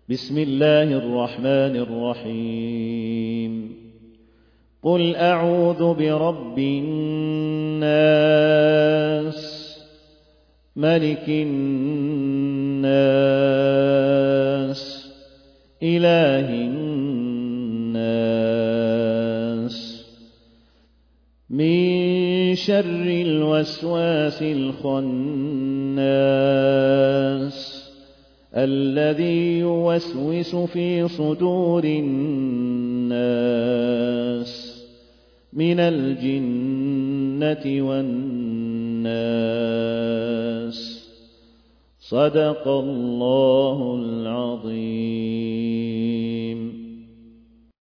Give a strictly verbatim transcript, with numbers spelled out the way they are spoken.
بسم الله الرحمن الرحيم قل أعوذ برب الناس ملك الناس إله الناس من شر الوسواس الخناس الذي يوسوس في صدور الناس من الجنة والناس. صدق الله العظيم.